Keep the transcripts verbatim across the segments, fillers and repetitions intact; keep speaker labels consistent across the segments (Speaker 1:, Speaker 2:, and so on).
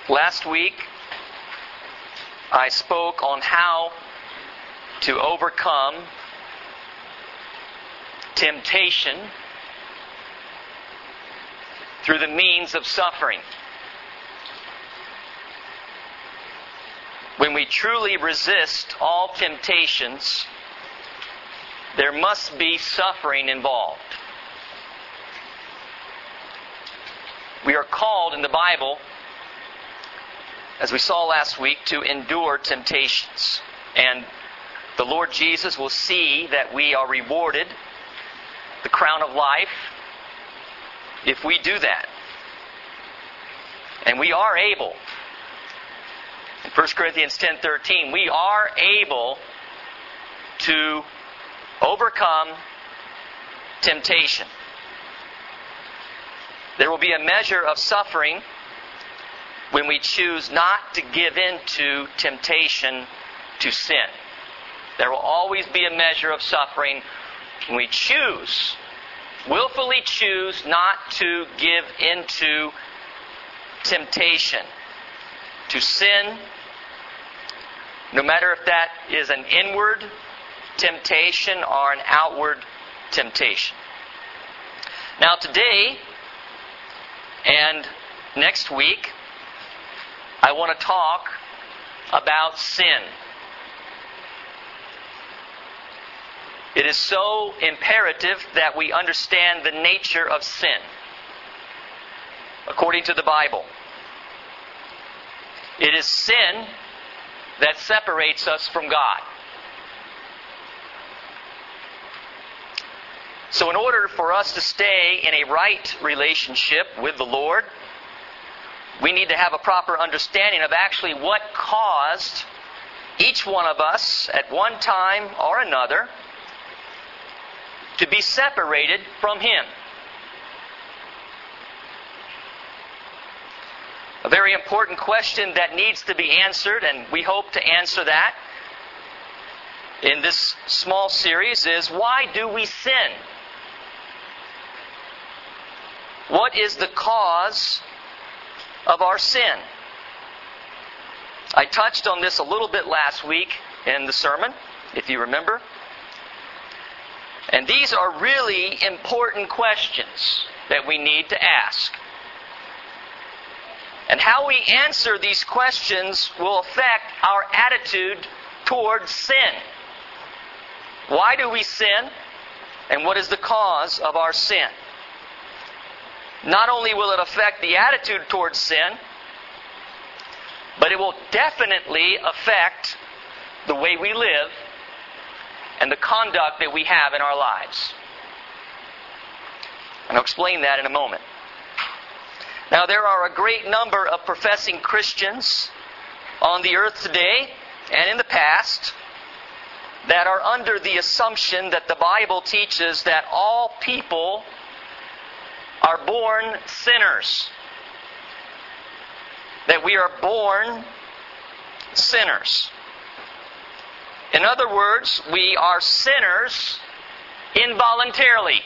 Speaker 1: Last week, I spoke on how to overcome temptation through the means of suffering. When we truly resist all temptations, there must be suffering involved. We are called in the Bible, as we saw last week, to endure temptations. And the Lord Jesus will see that we are rewarded the crown of life if we do that. And we are able. In First Corinthians ten thirteen, we are able to overcome temptation. There will be a measure of suffering when we choose not to give in to temptation to sin. There will always be a measure of suffering when we choose, willfully choose not to give into temptation, to sin, no matter if that is an inward temptation or an outward temptation. Now today and next week, I want to talk about sin. It is so imperative that we understand the nature of sin, according to the Bible. It is sin that separates us from God. So in order for us to stay in a right relationship with the Lord, we need to have a proper understanding of actually what caused each one of us at one time or another to be separated from Him. A very important question that needs to be answered, and we hope to answer that in this small series, is why do we sin? What is the cause of our sin? I touched on this a little bit last week in the sermon, if you remember. And these are really important questions that we need to ask. And how we answer these questions will affect our attitude towards sin. Why do we sin? And what is the cause of our sin? Not only will it affect the attitude towards sin, but it will definitely affect the way we live and the conduct that we have in our lives. And I'll explain that in a moment. Now, there are a great number of professing Christians on the earth today and in the past that are under the assumption that the Bible teaches that all people are born sinners. That we are born sinners. In other words, we are sinners involuntarily.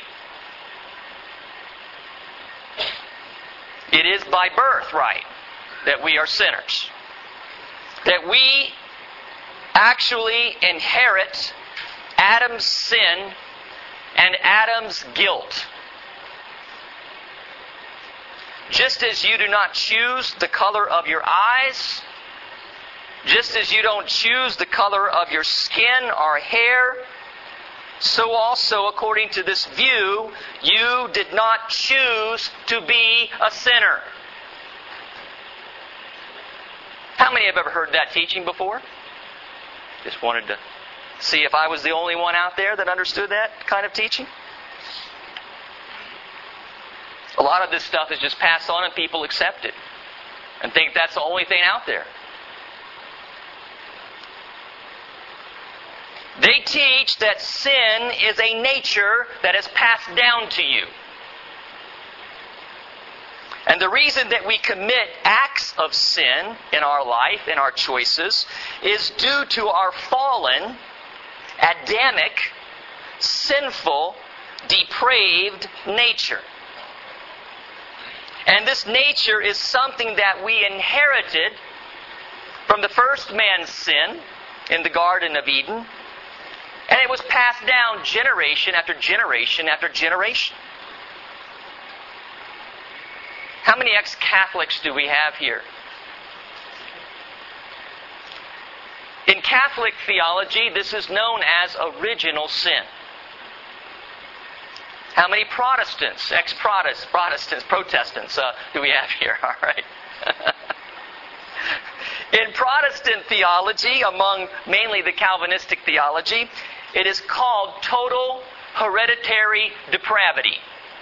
Speaker 1: It is by birthright that we are sinners. That we actually inherit Adam's sin and Adam's guilt. Just as you do not choose the color of your eyes, just as you don't choose the color of your skin or hair, so also, according to this view, you did not choose to be a sinner. How many have ever heard that teaching before? Just wanted to see if I was the only one out there that understood that kind of teaching. A lot of this stuff is just passed on and people accept it and think that's the only thing out there. They teach that sin is a nature that is passed down to you. And the reason that we commit acts of sin in our life, in our choices, is due to our fallen, Adamic, sinful, depraved nature. And this nature is something that we inherited from the first man's sin in the Garden of Eden. And it was passed down generation after generation after generation. How many ex-Catholics do we have here? In Catholic theology, this is known as original sin. How many Protestants, ex-Protestants, Protestants, Protestants uh, do we have here? All right. In Protestant theology, among mainly the Calvinistic theology, it is called total hereditary depravity.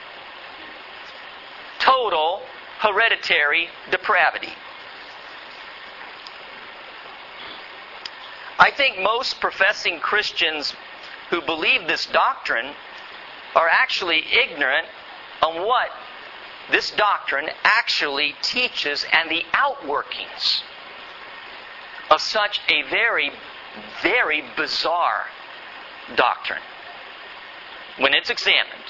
Speaker 1: Total hereditary depravity. I think most professing Christians who believe this doctrine are actually ignorant on what this doctrine actually teaches and the outworkings of such a very, very bizarre doctrine when it's examined.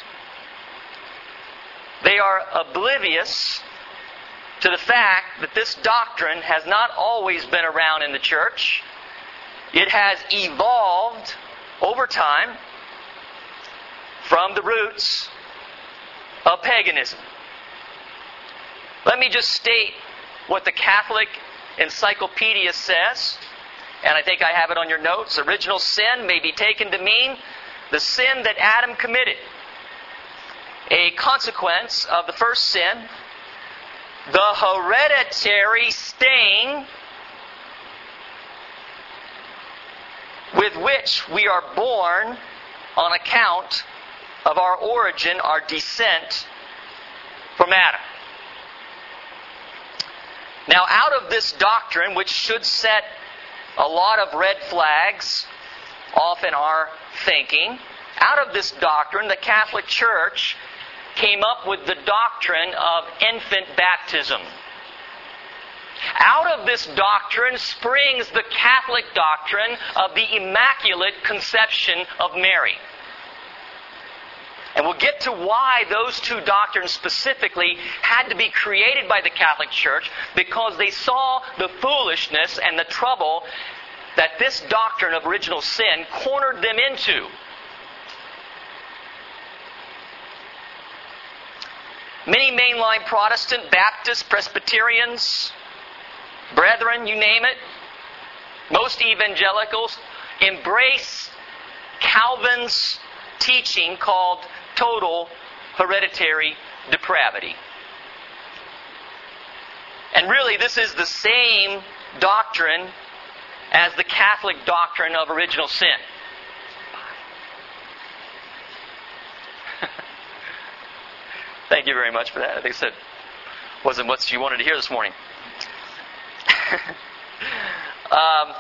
Speaker 1: They are oblivious to the fact that this doctrine has not always been around in the church. It has evolved over time from the roots of paganism. Let me just state what the Catholic Encyclopedia says, and I think I have it on your notes. Original sin may be taken to mean the sin that Adam committed, a consequence of the first sin, the hereditary stain with which we are born on account of our origin, our descent from Adam. Now, out of this doctrine, which should set a lot of red flags off in our thinking, out of this doctrine, the Catholic Church came up with the doctrine of infant baptism. Out of this doctrine springs the Catholic doctrine of the Immaculate Conception of Mary. And we'll get to why those two doctrines specifically had to be created by the Catholic Church, because they saw the foolishness and the trouble that this doctrine of original sin cornered them into. Many mainline Protestant, Baptist, Presbyterians, Brethren, you name it, most evangelicals embrace Calvin's teaching called total hereditary depravity. And really, this is the same doctrine as the Catholic doctrine of original sin. Thank you very much for that. I think it wasn't what you wanted to hear this morning. um,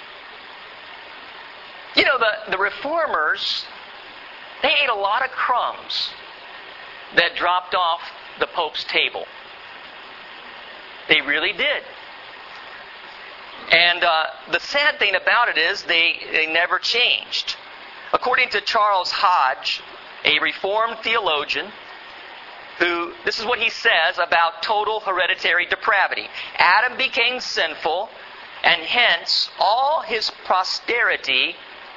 Speaker 1: you know, the, the Reformers, they ate a lot of crumbs that dropped off the Pope's table. They really did. And uh, the sad thing about it is they, they never changed. According to Charles Hodge, a Reformed theologian, who, this is what he says about total hereditary depravity. Adam became sinful, and hence all his posterity,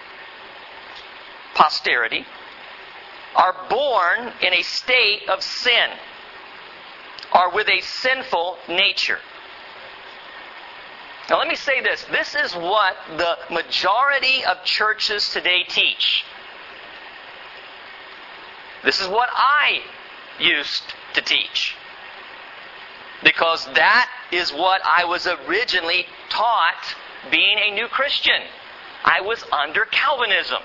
Speaker 1: posterity, are born in a state of sin, are with a sinful nature. Now let me say this. This is what the majority of churches today teach. This is what I used to teach, because that is what I was originally taught being a new Christian. I was under Calvinism.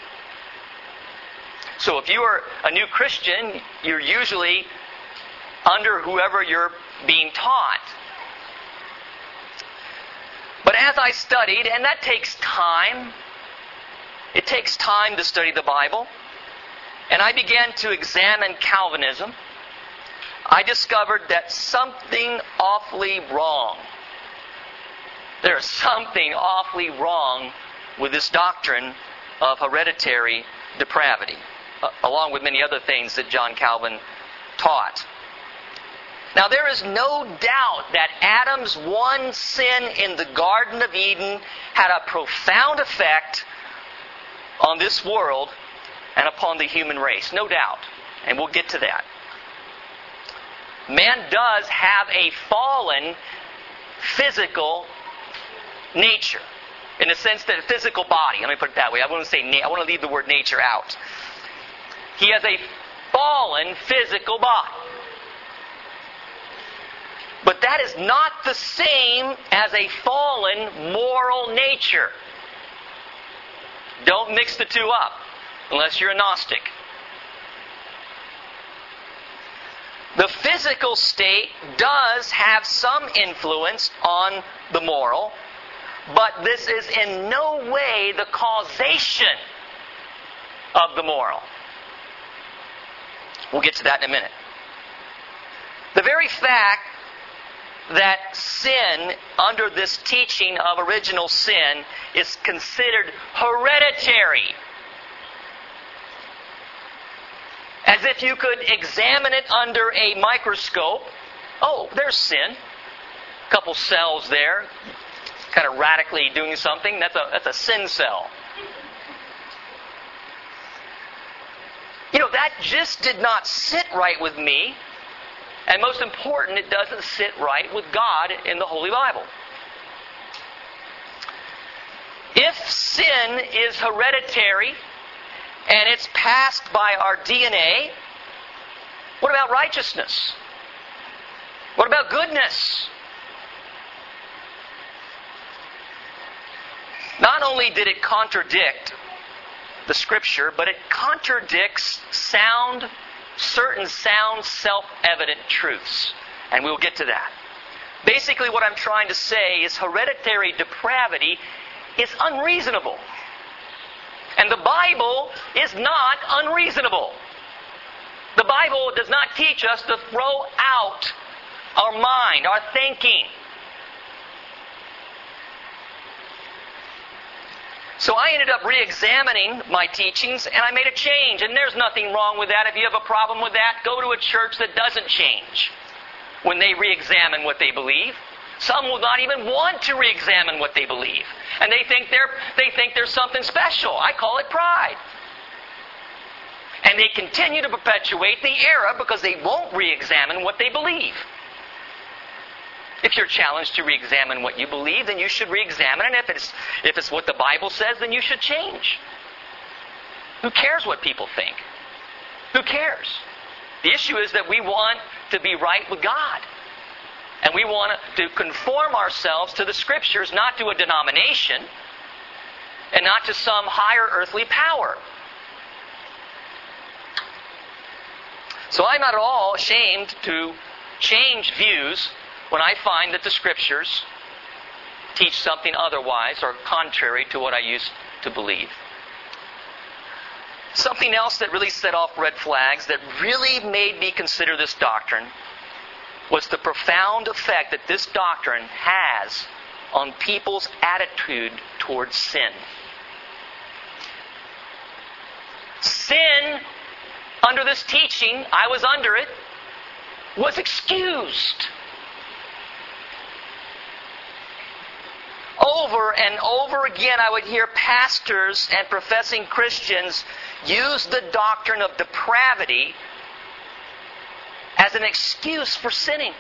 Speaker 1: So if you are a new Christian, you're usually under whoever you're being taught. But as I studied, and that takes time, it takes time to study the Bible, and I began to examine Calvinism, I discovered that something awfully wrong. There's something awfully wrong with this doctrine of hereditary depravity, uh, along with many other things that John Calvin taught. Now, there is no doubt that Adam's one sin in the Garden of Eden had a profound effect on this world and upon the human race. No doubt. And we'll get to that. Man does have a fallen physical nature. In the sense that a physical body. Let me put it that way. I want to say na- I want to leave the word nature out. He has a fallen physical body. But that is not the same as a fallen moral nature. Don't mix the two up, unless you're a Gnostic. The physical state does have some influence on the moral, but this is in no way the causation of the moral. We'll get to that in a minute. The very fact that sin, under this teaching of original sin, is considered hereditary. As if you could examine it under a microscope. Oh, there's sin. A couple cells there, kind of radically doing something. That's a, that's a sin cell. You know, that just did not sit right with me. And most important, it doesn't sit right with God in the Holy Bible. If sin is hereditary and it's passed by our D N A, what about righteousness? What about goodness? Not only did it contradict the Scripture, but it contradicts sound certain sound, self-evident truths. And we'll get to that. Basically, what I'm trying to say is hereditary depravity is unreasonable. And the Bible is not unreasonable. The Bible does not teach us to throw out our mind, our thinking. So I ended up re-examining my teachings, and I made a change. And there's nothing wrong with that. If you have a problem with that, go to a church that doesn't change when they re-examine what they believe. Some will not even want to re-examine what they believe. And they think they're they think there's something special. I call it pride. And they continue to perpetuate the error because they won't re-examine what they believe. If you're challenged to re-examine what you believe, then you should re-examine it. If it's, if it's what the Bible says, then you should change. Who cares what people think? Who cares? The issue is that we want to be right with God. And we want to conform ourselves to the Scriptures, not to a denomination, and not to some higher earthly power. So I'm not at all ashamed to change views when I find that the Scriptures teach something otherwise or contrary to what I used to believe. Something else that really set off red flags, that really made me consider this doctrine, was the profound effect that this doctrine has on people's attitude towards sin. Sin, under this teaching, I was under it, was excused. Over and over again, I would hear pastors and professing Christians use the doctrine of depravity as an excuse for sinning.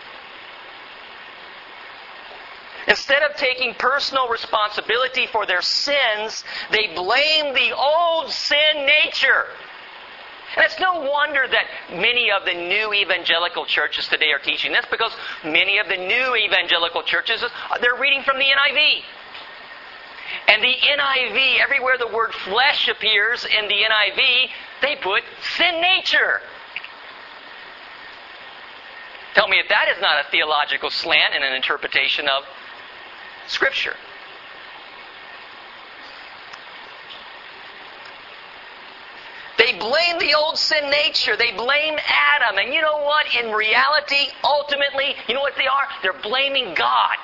Speaker 1: Instead of taking personal responsibility for their sins, they blame the old sin nature. And it's no wonder that many of the new evangelical churches today are teaching this, because many of the new evangelical churches, they're reading from the N I V. And the N I V, everywhere the word flesh appears in the N I V, they put sin nature. Tell me if that is not a theological slant and an interpretation of Scripture. They blame the old sin nature. They blame Adam. And you know what? In reality, ultimately, you know what they are? They're blaming God.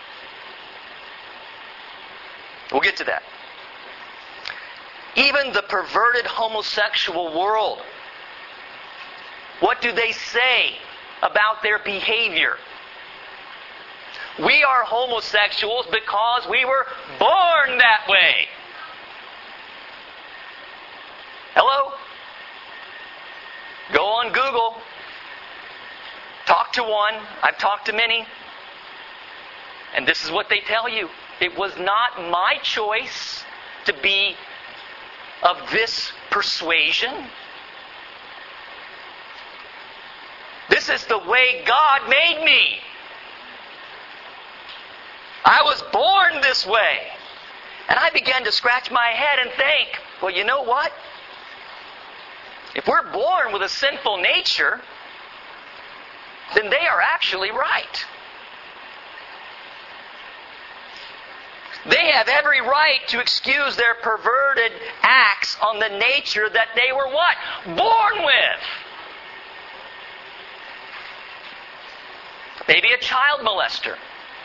Speaker 1: We'll get to that. Even the perverted homosexual world, what do they say about their behavior. We are homosexuals because we were born that way. Hello? Go on Google. Talk to one. I've talked to many. And this is what they tell you. It was not my choice to be of this persuasion. This is the way God made me. I was born this way. And I began to scratch my head and think, well, you know what? If we're born with a sinful nature, then they are actually right. They have every right to excuse their perverted acts on the nature that they were what? Born with. Maybe a child molester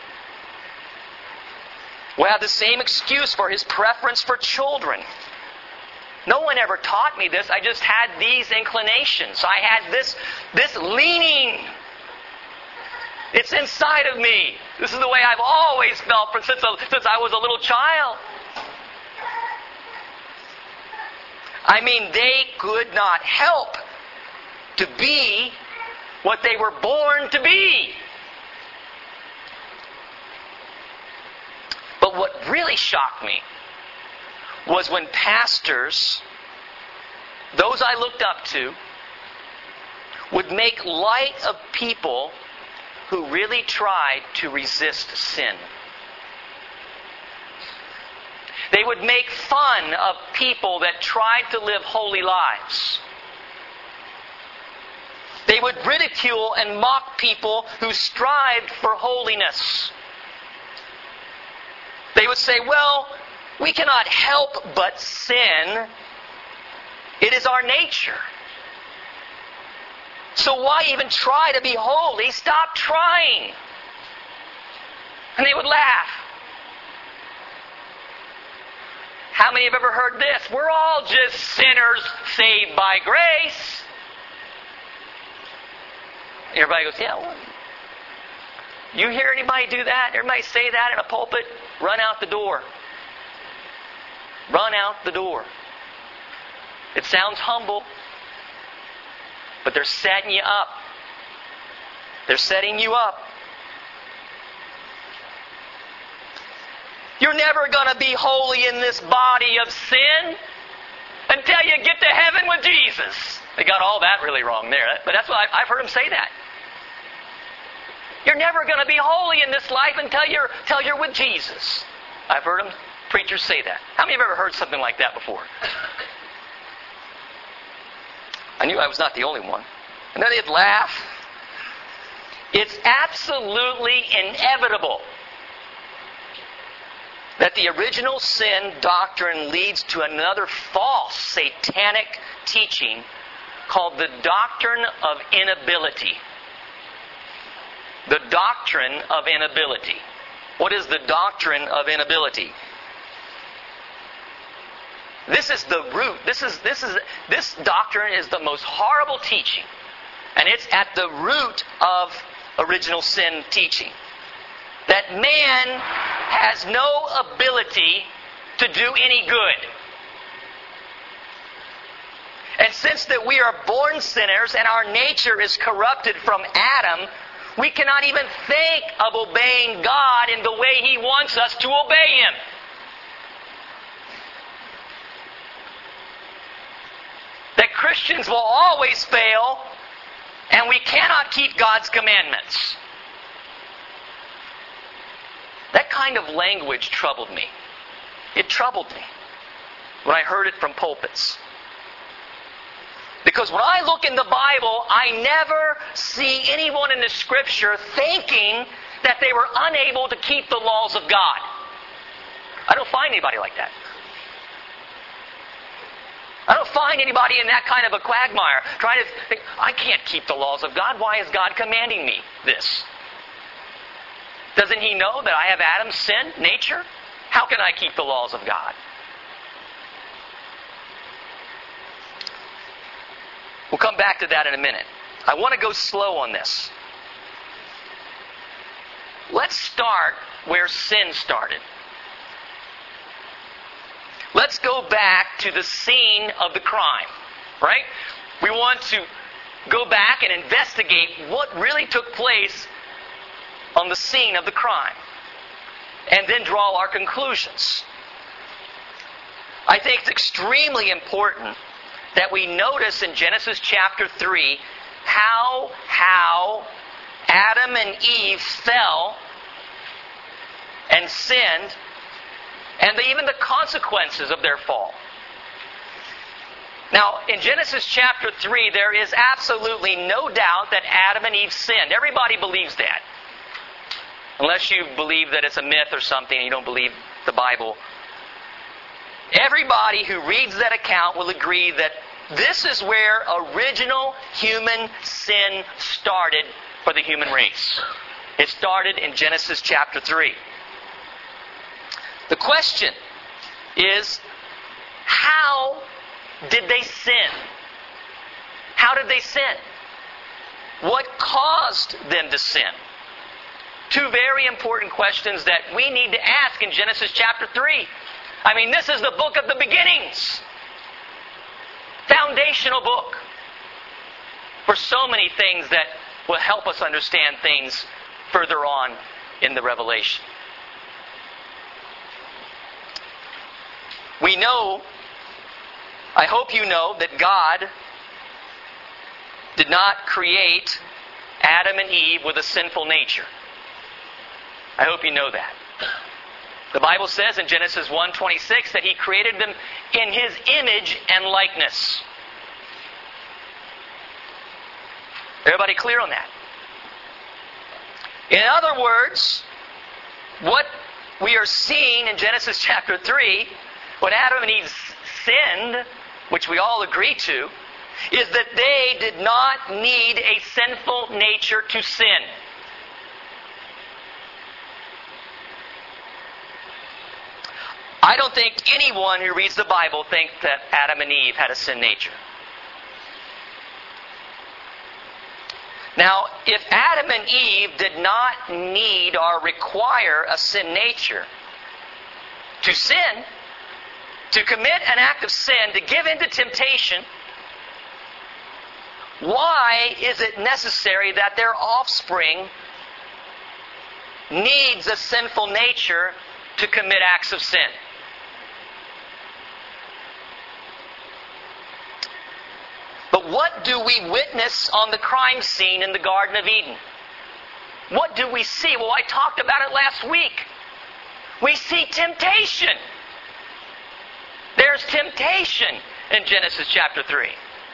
Speaker 1: will have the same excuse for his preference for children. No one ever taught me this. I just had these inclinations. I had this, this leaning. It's inside of me. This is the way I've always felt since, since I was a little child. I mean, they could not help to be what they were born to be. But what really shocked me was when pastors, those I looked up to, would make light of people who really tried to resist sin. They would make fun of people that tried to live holy lives. They would ridicule and mock people who strived for holiness. They would say, well, we cannot help but sin. It is our nature. So why even try to be holy? Stop trying. And they would laugh. How many have ever heard this? We're all just sinners saved by grace. Everybody goes, yeah, well, you hear anybody do that? Everybody say that in a pulpit? Run out the door. Run out the door. It sounds humble, but they're setting you up. They're setting you up. You're never going to be holy in this body of sin until you get to heaven with Jesus. They got all that really wrong there, but that's what I've heard them say that. You're never going to be holy in this life until you're, until you're with Jesus. I've heard them, preachers say that. How many have ever heard something like that before? I knew I was not the only one. And then they'd laugh. It's absolutely inevitable that the original sin doctrine leads to another false satanic teaching called the doctrine of inability. The doctrine of inability. What is the doctrine of inability? This is the root. This is this is this doctrine is the most horrible teaching. And it's at the root of original sin teaching. That man has no ability to do any good. And since that we are born sinners and our nature is corrupted from Adam, we cannot even think of obeying God in the way He wants us to obey Him. That Christians will always fail, and we cannot keep God's commandments. That kind of language troubled me. It troubled me when I heard it from pulpits. Because when I look in the Bible, I never see anyone in the Scripture thinking that they were unable to keep the laws of God. I don't find anybody like that. I don't find anybody in that kind of a quagmire trying to think, I can't keep the laws of God. Why is God commanding me this? Doesn't He know that I have Adam's sin nature? How can I keep the laws of God? We'll come back to that in a minute. I want to go slow on this. Let's start where sin started. Let's go back to the scene of the crime, right? We want to go back and investigate what really took place on the scene of the crime, and then draw our conclusions. I think it's extremely important that we notice in Genesis chapter three how, how Adam and Eve fell and sinned, and the, even the consequences of their fall. Now, in Genesis chapter three, there is absolutely no doubt that Adam and Eve sinned. Everybody believes that. Unless you believe that it's a myth or something and you don't believe the Bible. Everybody who reads that account will agree that this is where original human sin started for the human race. It started in Genesis chapter three. The question is, how did they sin? How did they sin? What caused them to sin? Two very important questions that we need to ask in Genesis chapter three. I mean, this is the book of the beginnings. Foundational book for so many things that will help us understand things further on in the Revelation. We know, I hope you know, that God did not create Adam and Eve with a sinful nature. I hope you know that. The Bible says in Genesis one twenty-six that He created them in His image and likeness. Everybody clear on that? In other words, what we are seeing in Genesis chapter three, when Adam and Eve sinned, which we all agree to, is that they did not need a sinful nature to sin. I don't think anyone who reads the Bible thinks that Adam and Eve had a sin nature. Now, if Adam and Eve did not need or require a sin nature to sin, to commit an act of sin, to give in to temptation, why is it necessary that their offspring needs a sinful nature to commit acts of sin? But what do we witness on the crime scene in the Garden of Eden? What do we see? Well, I talked about it last week. We see temptation. There's temptation in Genesis chapter three.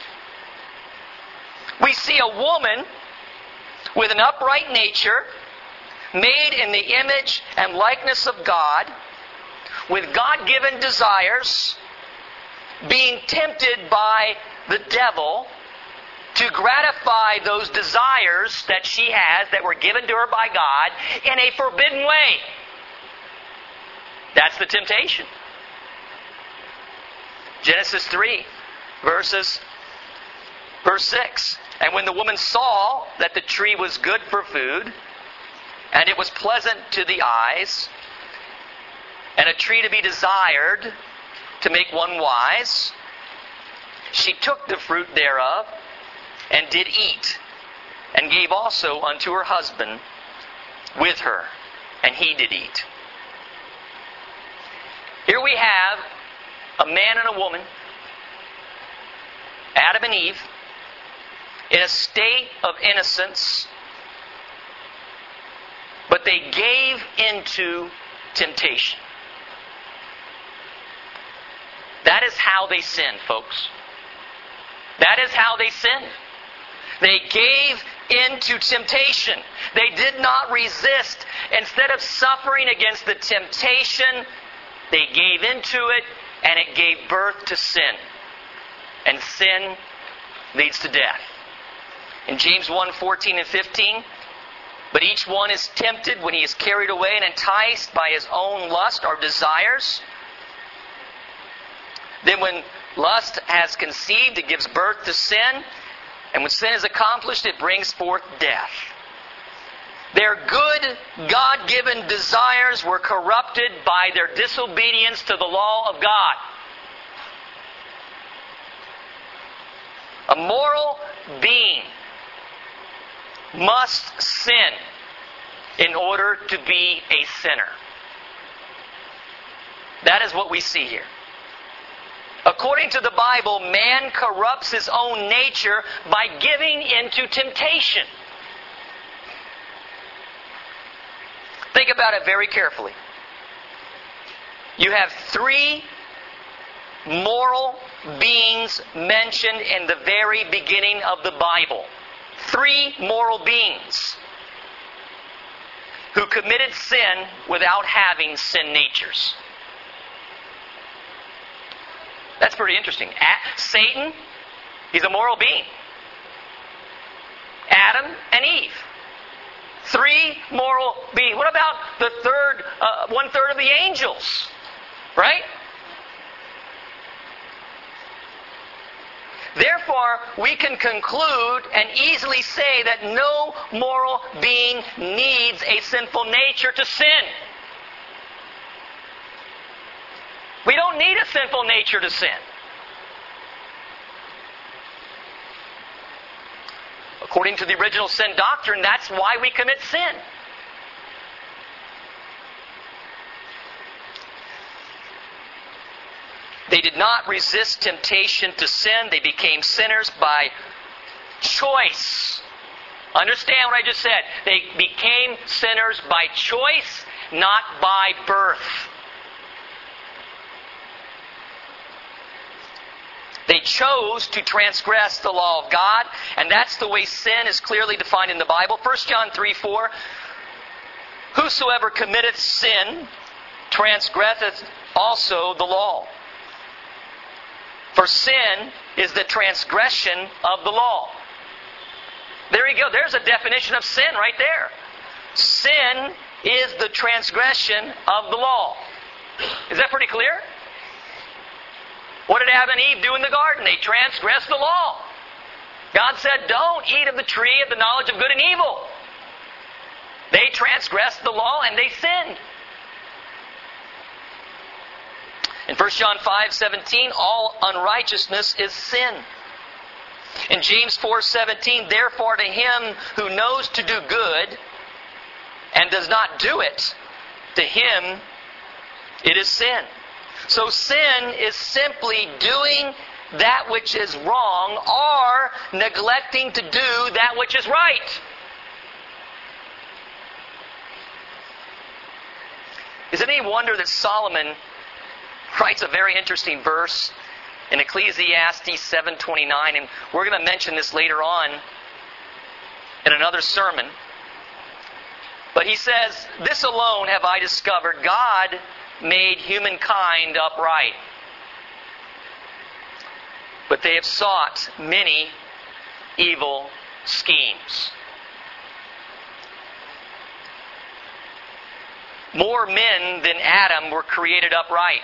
Speaker 1: We see a woman with an upright nature, made in the image and likeness of God, with God-given desires, being tempted by the devil to gratify those desires that she has that were given to her by God in a forbidden way. That's the temptation. Genesis three, verses, verse six. And when the woman saw that the tree was good for food, and it was pleasant to the eyes, and a tree to be desired to make one wise, she took the fruit thereof, and did eat, and gave also unto her husband with her, and he did eat. Here we have a man and a woman, Adam and Eve, in a state of innocence, but they gave into temptation. That is how they sinned, folks. That is how they sinned. They gave into temptation. They did not resist. Instead of suffering against the temptation, they gave into it, and it gave birth to sin. And sin leads to death. In James one, fourteen and fifteen, but each one is tempted when he is carried away and enticed by his own lust or desires. Then when lust has conceived, it gives birth to sin. And when sin is accomplished, it brings forth death. Their good, God-given desires were corrupted by their disobedience to the law of God. A moral being must sin in order to be a sinner. That is what we see here. According to the Bible, man corrupts his own nature by giving into temptation. Think about it very carefully. You have three moral beings mentioned in the very beginning of the Bible. Three moral beings who committed sin without having sin natures. That's pretty interesting. Satan, he's a moral being. Adam and Eve. Three moral beings. What about the third, uh, one third of the angels? Right? Therefore, we can conclude and easily say that no moral being needs a sinful nature to sin. We don't need a sinful nature to sin. According to the original sin doctrine, that's why we commit sin. They did not resist temptation to sin. They became sinners by choice. Understand what I just said. They became sinners by choice, not by birth. They chose to transgress the law of God, and that's the way sin is clearly defined in the Bible. First John three four, whosoever committeth sin transgresseth also the law. For sin is the transgression of the law. There you go. There's a definition of sin right there. Sin is the transgression of the law. Is that pretty clear? What did Adam and Eve do in the garden? They transgressed the law. God said, don't eat of the tree of the knowledge of good and evil. They transgressed the law and they sinned. In First John five seventeen, all unrighteousness is sin. In James four seventeen, therefore to him who knows to do good and does not do it, to him it is sin. So sin is simply doing that which is wrong or neglecting to do that which is right. Is it any wonder that Solomon writes a very interesting verse in Ecclesiastes seven twenty-nine, and we're going to mention this later on in another sermon. But he says, this alone have I discovered, God made humankind upright. But they have sought many evil schemes. More men than Adam were created upright.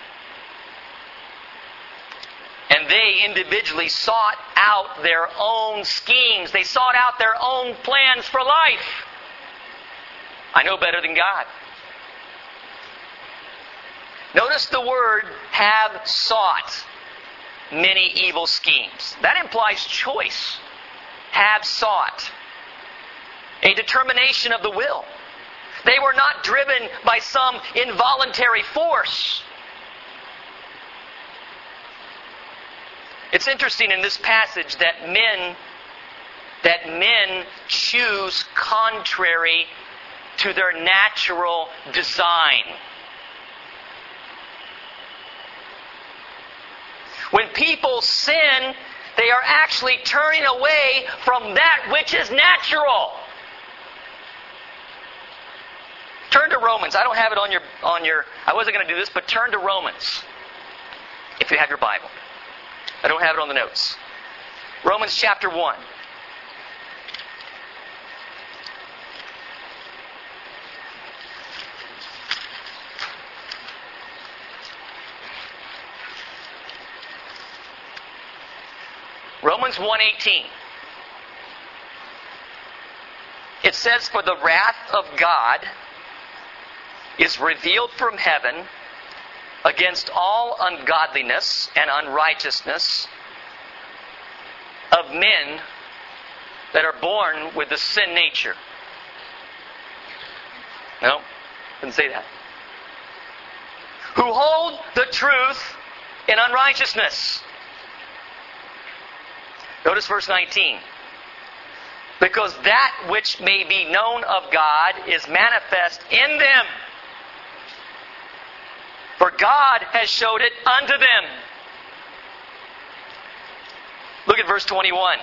Speaker 1: And they individually sought out their own schemes. They sought out their own plans for life. I know better than God. Notice the word have sought many evil schemes. That implies choice. Have sought. A determination of the will. They were not driven by some involuntary force. It's interesting in this passage that men that men choose contrary to their natural design. When people sin, they are actually turning away from that which is natural. Turn to Romans. I don't have it on your on your I wasn't going to do this, but turn to Romans if you have your Bible. I don't have it on the notes. Romans chapter one. Romans one eighteen. It says, "For the wrath of God is revealed from heaven against all ungodliness and unrighteousness of men that are born with the sin nature." No, didn't say that. "Who hold the truth in unrighteousness." Notice verse nineteen. "Because that which may be known of God is manifest in them. For God has showed it unto them." Look at verse twenty-one.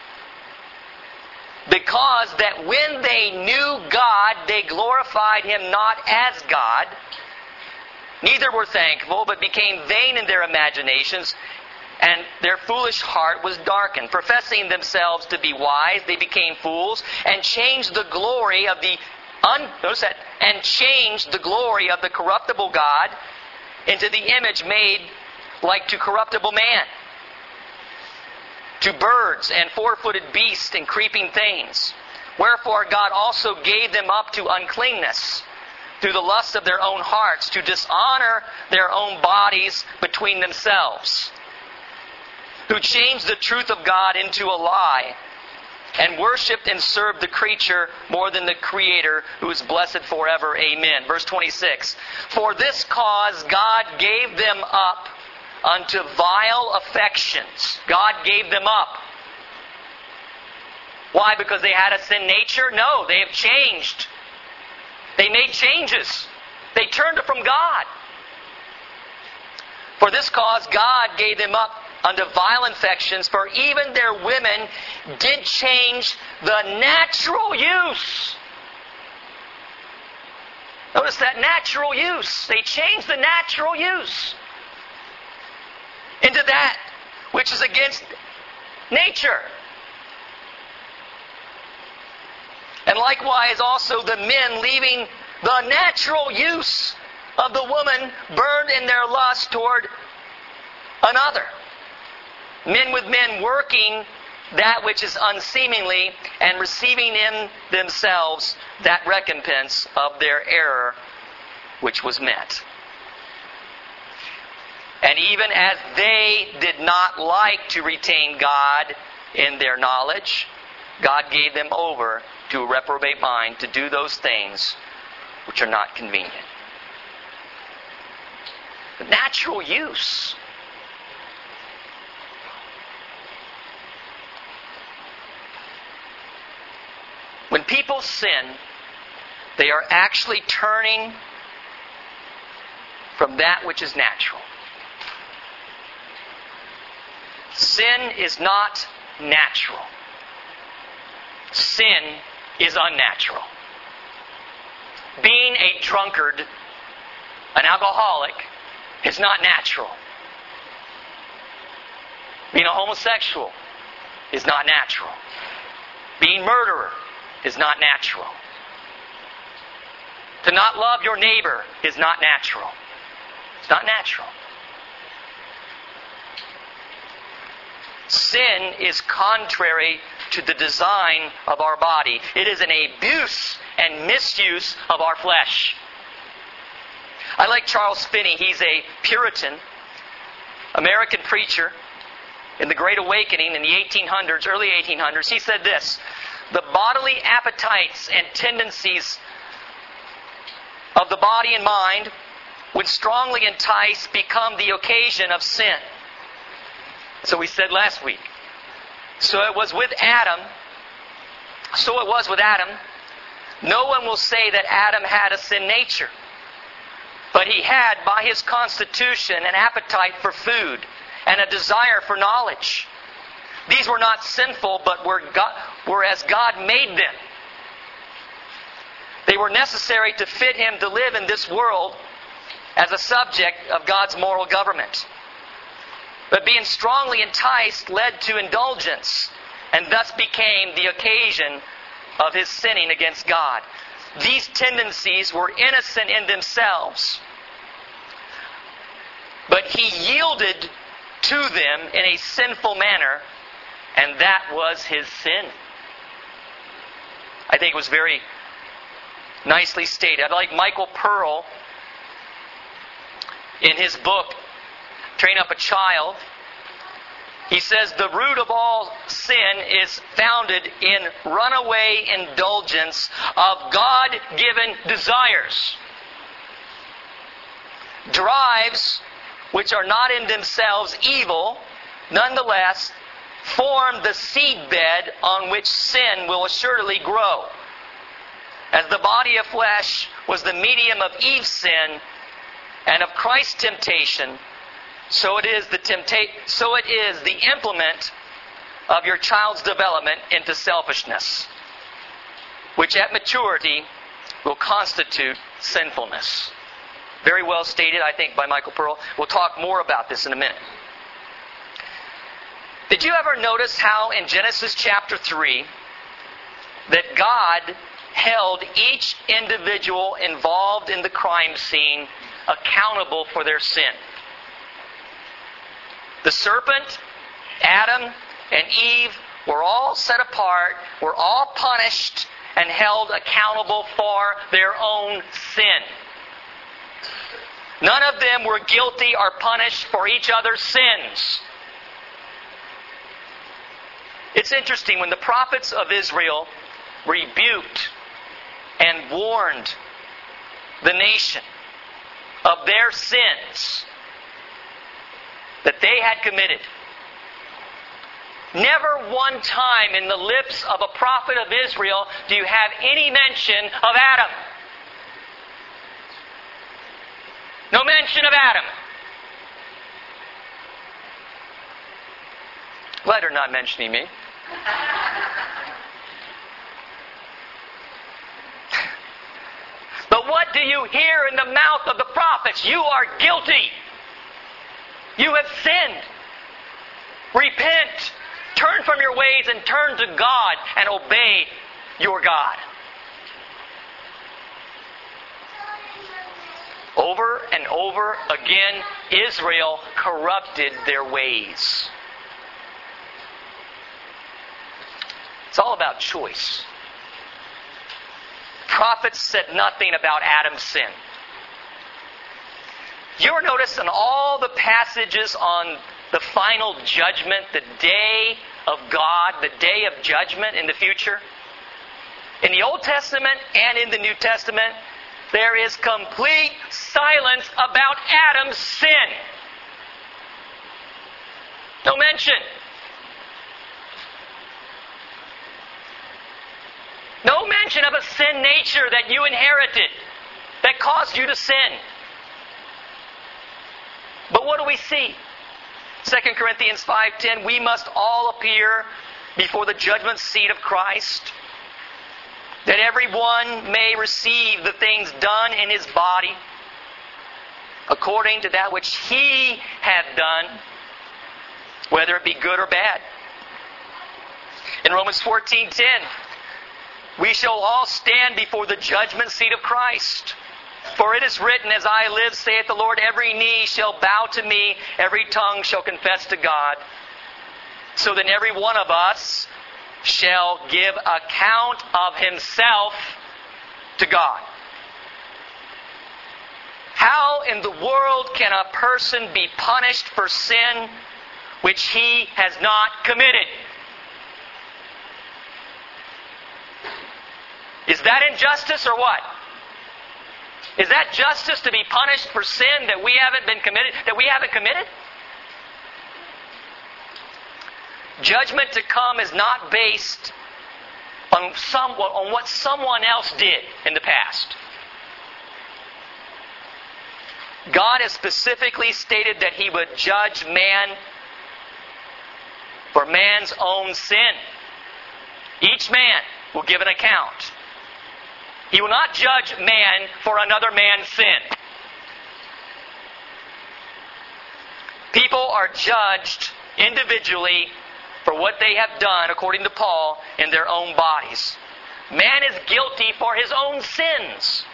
Speaker 1: "Because that when they knew God, they glorified Him not as God, neither were thankful, but became vain in their imaginations, and their foolish heart was darkened. Professing themselves to be wise, they became fools, and changed the glory of the un, notice that, and changed the glory of the corruptible God into the image made like to corruptible man, to birds and four-footed beasts and creeping things. Wherefore God also gave them up to uncleanness through the lust of their own hearts, to dishonor their own bodies between themselves, who changed the truth of God into a lie, and worshipped and served the creature more than the Creator, who is blessed forever. Amen." Verse twenty-six. "For this cause God gave them up unto vile affections." God gave them up. Why? Because they had a sin nature? No, they have changed. They made changes. They turned from God. "For this cause God gave them up unto vile affections, for even their women did change the natural use." Notice that, natural use. They changed the natural use into that which is against nature. "And likewise also the men, leaving the natural use of the woman, burned in their lust toward another. Men with men, working that which is unseemly, and receiving in themselves that recompense of their error which was met. And even as they did not like to retain God in their knowledge, God gave them over to a reprobate mind to do those things which are not convenient." The natural use. When people sin, they are actually turning from that which is natural. Sin is not natural. Sin is unnatural. Being a drunkard, an alcoholic, is not natural. Being a homosexual is not natural. Being a murderer is not natural. To not love your neighbor is not natural. It's not natural. Sin is contrary to the design of our body. It is an abuse and misuse of our flesh. I like Charles Finney. He's a Puritan, American preacher in the Great Awakening in the eighteen hundreds, early eighteen hundreds. He said this: "The bodily appetites and tendencies of the body and mind, when strongly enticed, become the occasion of sin." So we said last week. So it was with Adam. So it was with Adam. No one will say that Adam had a sin nature. But he had, by his constitution, an appetite for food and a desire for knowledge. These were not sinful, but were, God, were as God made them. They were necessary to fit him to live in this world as a subject of God's moral government. But being strongly enticed led to indulgence, and thus became the occasion of his sinning against God. These tendencies were innocent in themselves, but he yielded to them in a sinful manner, and that was his sin. I think was very nicely stated. I like Michael Pearl in his book, Train Up a Child. He says the root of all sin is founded in runaway indulgence of God-given desires. Drives, which are not in themselves evil, nonetheless form the seedbed on which sin will assuredly grow. As the body of flesh was the medium of Eve's sin and of Christ's temptation, so it is the tempta- so it is the implement of your child's development into selfishness, which at maturity will constitute sinfulness. Very well stated, I think, by Michael Pearl. We'll talk more about this in a minute. Did you ever notice how in Genesis chapter three that God held each individual involved in the crime scene accountable for their sin? The serpent, Adam, and Eve were all set apart, were all punished, and held accountable for their own sin. None of them were guilty or punished for each other's sins. It's interesting, when the prophets of Israel rebuked and warned the nation of their sins that they had committed, never one time in the lips of a prophet of Israel do you have any mention of Adam. No mention of Adam. Glad they're not mentioning me. But what do you hear in the mouth of the prophets? You are guilty. You have sinned. Repent. Turn from your ways and turn to God and obey your God. Over and over again, Israel corrupted their ways. It's all about choice. Prophets said nothing about Adam's sin. You ever notice in all the passages on the final judgment, the day of God, the day of judgment in the future? In the Old Testament and in the New Testament, there is complete silence about Adam's sin. No mention. No mention of a sin nature that you inherited that caused you to sin. But what do we see? Second Corinthians five ten, we must all appear before the judgment seat of Christ, that everyone may receive the things done in his body according to that which he hath done, whether it be good or bad. In Romans fourteen ten, we shall all stand before the judgment seat of Christ. For it is written, as I live, saith the Lord, every knee shall bow to me, every tongue shall confess to God. So then every one of us shall give account of himself to God. How in the world can a person be punished for sin which he has not committed? Is that injustice or what? Is that justice to be punished for sin that we haven't been committed, that we haven't committed? Judgment to come is not based on some on what someone else did in the past. God has specifically stated that He would judge man for man's own sin. Each man will give an account. He will not judge man for another man's sin. People are judged individually for what they have done, according to Paul, in their own bodies. Man is guilty for his own sins.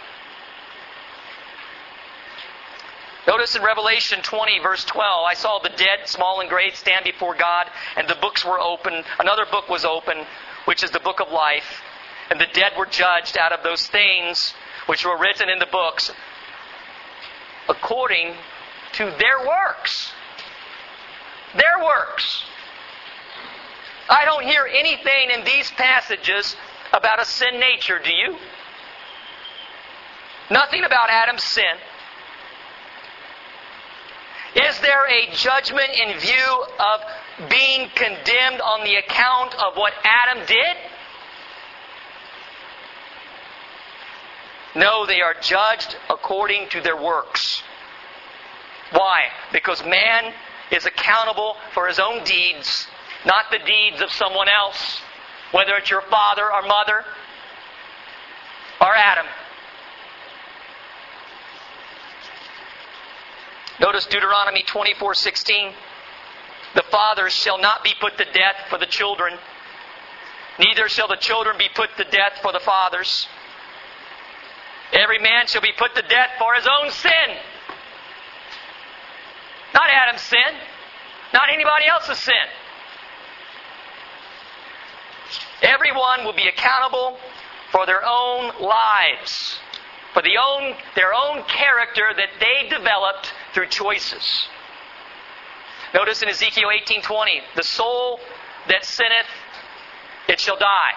Speaker 1: Notice in Revelation twenty, verse twelve, I saw the dead, small and great, stand before God, and the books were open. Another book was open, which is the book of life. And the dead were judged out of those things which were written in the books according to their works. Their works. I don't hear anything in these passages about a sin nature, do you? Nothing about Adam's sin. Is there a judgment in view of being condemned on the account of what Adam did? No, they are judged according to their works. Why? Because man is accountable for his own deeds, not the deeds of someone else, whether it's your father or mother or Adam. Notice Deuteronomy twenty-four sixteen. The fathers shall not be put to death for the children, neither shall the children be put to death for the fathers. Every man shall be put to death for his own sin. Not Adam's sin, not anybody else's sin. Everyone will be accountable for their own lives, for the own, their own character that they developed through choices. Notice in Ezekiel eighteen twenty, the soul that sinneth, it shall die.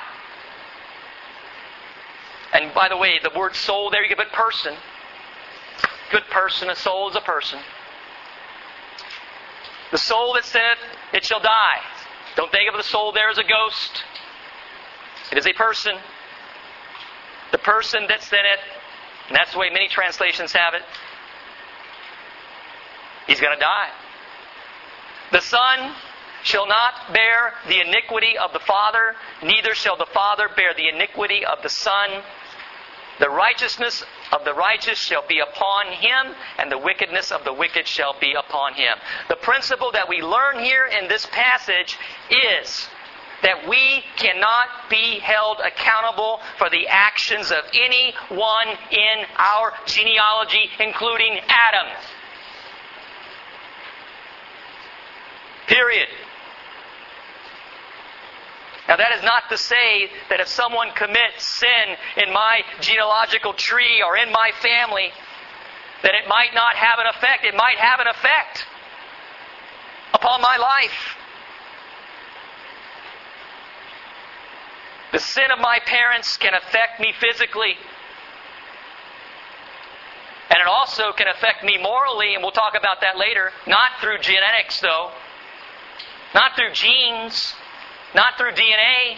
Speaker 1: And by the way, the word soul there, you can put person. Good person, a soul is a person. The soul that sinneth, it shall die. Don't think of the soul there as a ghost. It is a person. The person that sinneth, and that's the way many translations have it, he's going to die. The Son shall not bear the iniquity of the Father, neither shall the Father bear the iniquity of the Son. The righteousness of the righteous shall be upon him, and the wickedness of the wicked shall be upon him. The principle that we learn here in this passage is that we cannot be held accountable for the actions of anyone in our genealogy, including Adam. Period. Now that is not to say that if someone commits sin in my genealogical tree or in my family, that it might not have an effect. It might have an effect upon my life. The sin of my parents can affect me physically. And it also can affect me morally, and we'll talk about that later. Not through genetics, though. Not through genes. Not through D N A.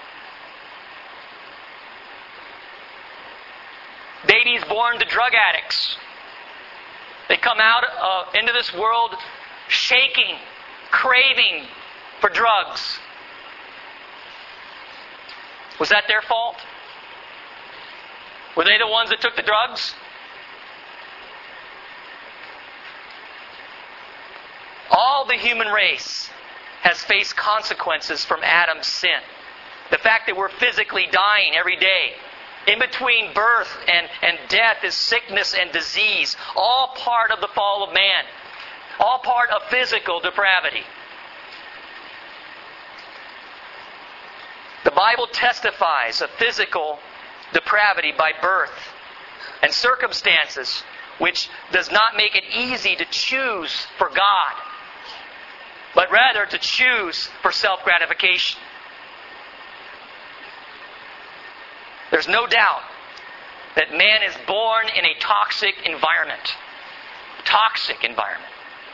Speaker 1: Babies born to drug addicts. They come out uh, into this world shaking, craving for drugs. Was that their fault? Were they the ones that took the drugs? All the human race has faced consequences from Adam's sin. The fact that we're physically dying every day. In between birth and, and death is sickness and disease. All part of the fall of man. All part of physical depravity. The Bible testifies of physical depravity by birth and circumstances, which does not make it easy to choose for God, but rather to choose for self-gratification. There's no doubt that man is born in a toxic environment. Toxic environment.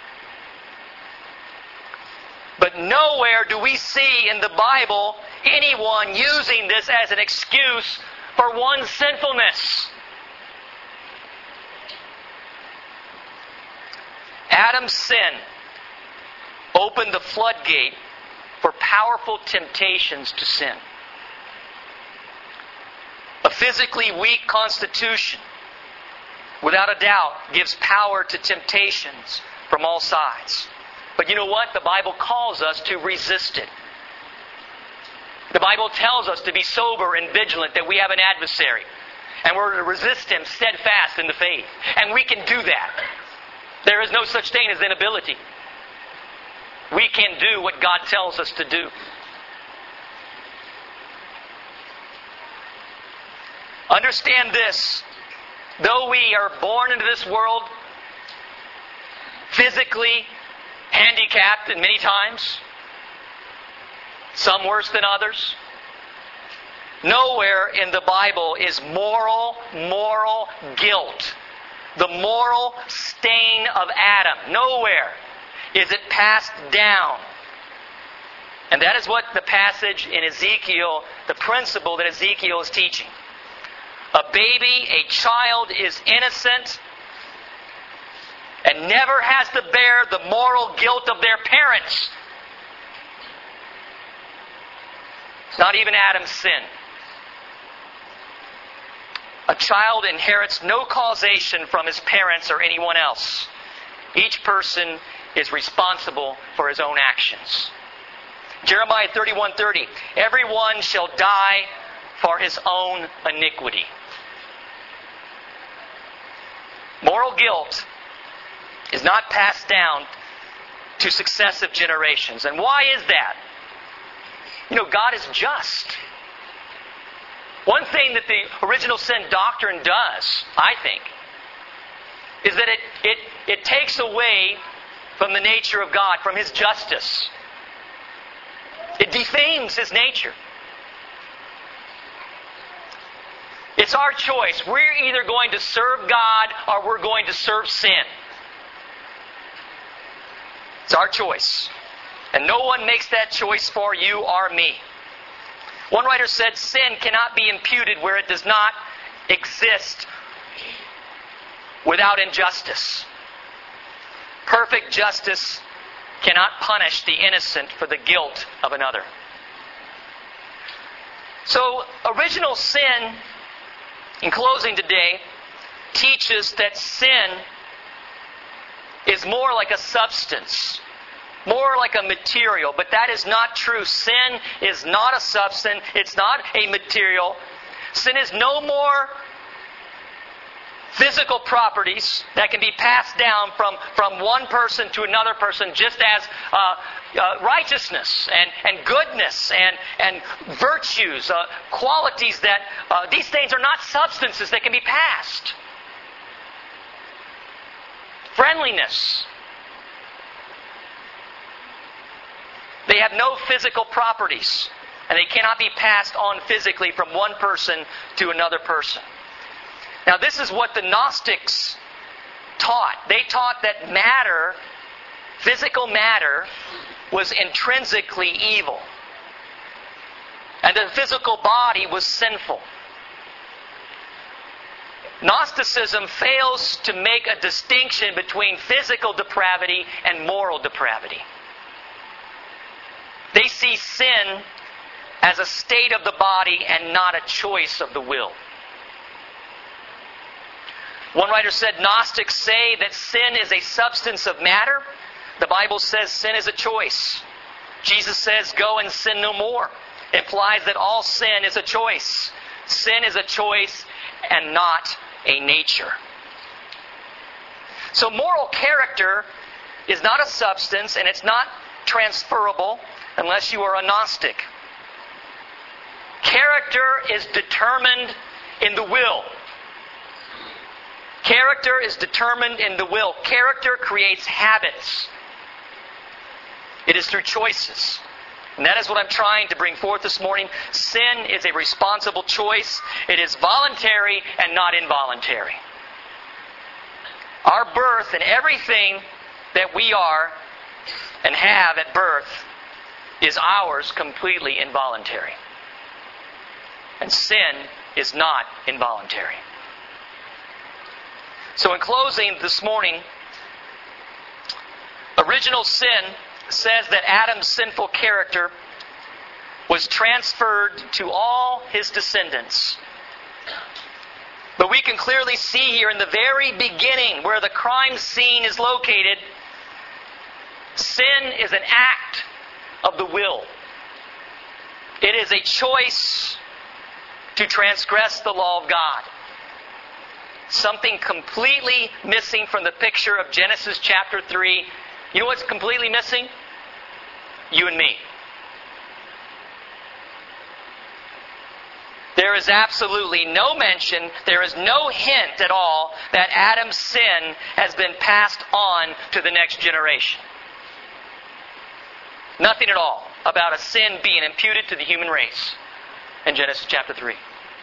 Speaker 1: But nowhere do we see in the Bible anyone using this as an excuse for one's sinfulness. Adam's sin opened the floodgate for powerful temptations to sin. A physically weak constitution, without a doubt, gives power to temptations from all sides. But you know what? The Bible calls us to resist it. The Bible tells us to be sober and vigilant, that we have an adversary. And we're to resist him steadfast in the faith. And we can do that. There is no such thing as inability. We can do what God tells us to do. Understand this. Though we are born into this world physically handicapped and many times, some worse than others, nowhere in the Bible is moral, moral guilt, the moral stain of Adam. Nowhere is it passed down. And that is what the passage in Ezekiel, the principle that Ezekiel is teaching. A baby, a child is innocent and never has to bear the moral guilt of their parents. It's not even Adam's sin. A child inherits no causation from his parents or anyone else. Each person is responsible for his own actions. Jeremiah thirty-one thirty, everyone shall die for his own iniquity. Moral guilt is not passed down to successive generations. And why is that? You know, God is just. One thing that the original sin doctrine does, I think, is that it, it, it takes away from the nature of God, from His justice. It defames His nature. It's our choice. We're either going to serve God or we're going to serve sin. It's our choice. And no one makes that choice for you or me. One writer said, sin cannot be imputed where it does not exist without injustice. Perfect justice cannot punish the innocent for the guilt of another. So, original sin, in closing today, teaches that sin is more like a substance, more like a material. But that is not true. Sin is not a substance. It's not a material. Sin is no more physical properties that can be passed down from, from one person to another person, just as uh, uh, righteousness and, and goodness and, and virtues, uh, qualities that uh, these things are not substances that can be passed. Friendliness. They have no physical properties, and they cannot be passed on physically from one person to another person. Now, this is what the Gnostics taught. They taught that matter, physical matter, was intrinsically evil. And the physical body was sinful. Gnosticism fails to make a distinction between physical depravity and moral depravity. They see sin as a state of the body and not a choice of the will. One writer said, Gnostics say that sin is a substance of matter. The Bible says sin is a choice. Jesus says, go and sin no more. It implies that all sin is a choice. Sin is a choice and not a nature. So moral character is not a substance, and it's not transferable unless you are a Gnostic. Character is determined in the will. Character is determined in the will. Character creates habits. It is through choices. And that is what I'm trying to bring forth this morning. Sin is a responsible choice. It is voluntary and not involuntary. Our birth and everything that we are and have at birth is ours completely involuntary. And sin is not involuntary. So in closing this morning, original sin says that Adam's sinful character was transferred to all his descendants. But we can clearly see here in the very beginning, where the crime scene is located, sin is an act of the will. It is a choice to transgress the law of God. Something completely missing from the picture of Genesis chapter three. You know what's completely missing? You and me. there is absolutely no mention, there is no hint at all that Adam's sin has been passed on to the next generation. Nothing at all about a sin being imputed to the human race in Genesis chapter three.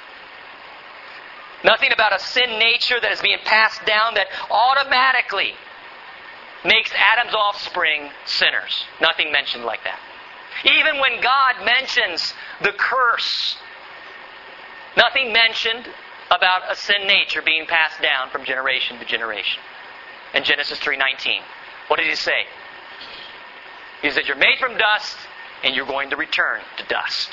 Speaker 1: Nothing about a sin nature that is being passed down that automatically makes Adam's offspring sinners. Nothing mentioned like that. Even when God mentions the curse, nothing mentioned about a sin nature being passed down from generation to generation. In Genesis three nineteen, what did He say? He said, you're made from dust and you're going to return to dust.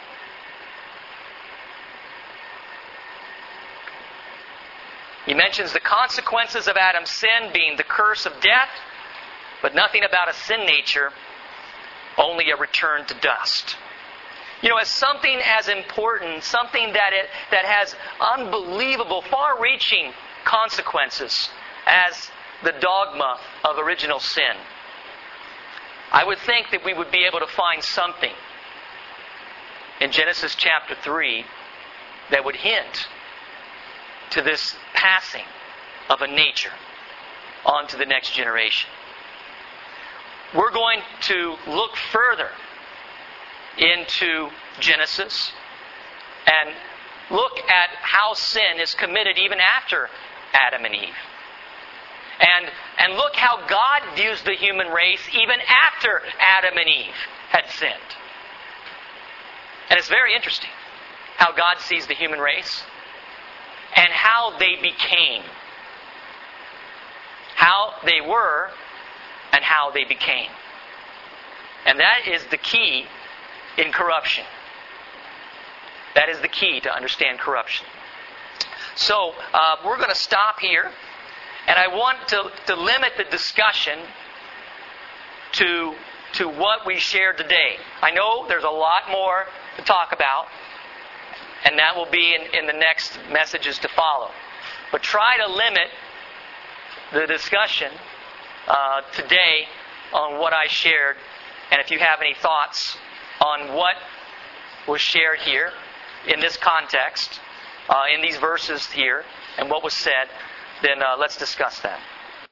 Speaker 1: He mentions the consequences of Adam's sin being the curse of death, but nothing about a sin nature, only a return to dust. You know, as something as important, something that it, that has unbelievable, far-reaching consequences as the dogma of original sin, I would think that we would be able to find something in Genesis chapter three that would hint to this passing of a nature on to the next generation. We're going to look further into Genesis and look at how sin is committed even after Adam and Eve. And, and look how God views the human race even after Adam and Eve had sinned. And it's very interesting how God sees the human race and how they became. How they were and how they became. And that is the key in corruption. That is the key to understand corruption. So, uh, we're going to stop here. And I want to, to limit the discussion to, to what we shared today. I know there's a lot more to talk about, and that will be in, in the next messages to follow. But try to limit the discussion uh, today on what I shared. And if you have any thoughts on what was shared here in this context, uh, in these verses here, and what was said, then uh, let's discuss that.